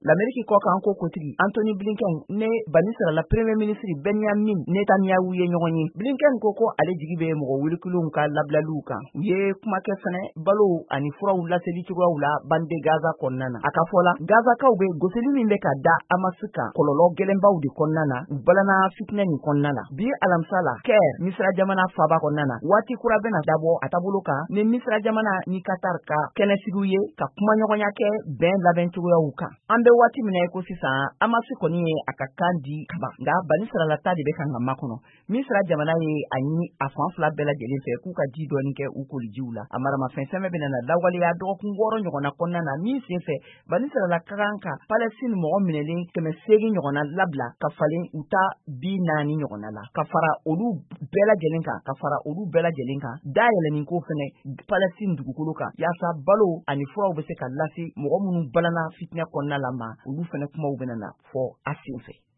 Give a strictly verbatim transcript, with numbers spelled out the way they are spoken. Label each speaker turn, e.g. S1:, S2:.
S1: L'Amérique ko kan ko kotigi Anthony Blinken ne bani sarala Premier Ministre Benjamin Netanyahu ye ɲɔgɔn ye. Blinken ko ko ale jigi bɛ mɔgɔ wulikulunw ka labilaliw kan. U ye kuma kɛ fɛnɛ balo ani furaw laseli cogoyaw la bande Gaza kɔnɔna na. A ka fɔ la Gazakaw bɛ gosili min bɛ ka da Hamas kan kɔlɔlɔ gɛlɛnbaw de kɔnɔna na u balana fitinɛ nin kɔnɔna la. Bi alamisa la Caire Misra jamana faaba kɔnɔna na waati kura bɛna dabɔ a taabolo kan ni Misra jamana ni Qatar ka kɛnɛsigiw ye ka kuma ɲɔgɔnya kɛ bɛn labɛn cogoyaw kan. An bɛ waati min na ko sisan Hamas kɔni ye a ka kan di kaba nka bani saralata de bɛ kan ka makɔnɔ. Misra jamana ye a ɲini a fan fila bɛɛ lajɛlen fɛ k'u ka ji dɔɔni kɛ u kolijiw la. A maramafɛn fɛn bɛna na lawaleya dɔgɔkun wɔɔrɔ ɲɔgɔnna kɔnɔna na min sen fɛ bani sarala ka kan ka Palestine mɔgɔ minɛlen kɛmɛ seegin ɲɔgɔnna labila ka falen u ta bi naani ɲɔgɔnna la ka fara olu bɛɛ lajɛlen kan ka fara olu bɛɛ lajɛlen kan dayɛlɛnin ko fɛnɛ Palestine dugukolo kan yaasa balo ani furaw bɛ se ka lase mɔgɔ minnu balana fitinɛ kɔnɔna la ma olu fɛnɛ kumaw bɛna na fɔ a sen fɛ.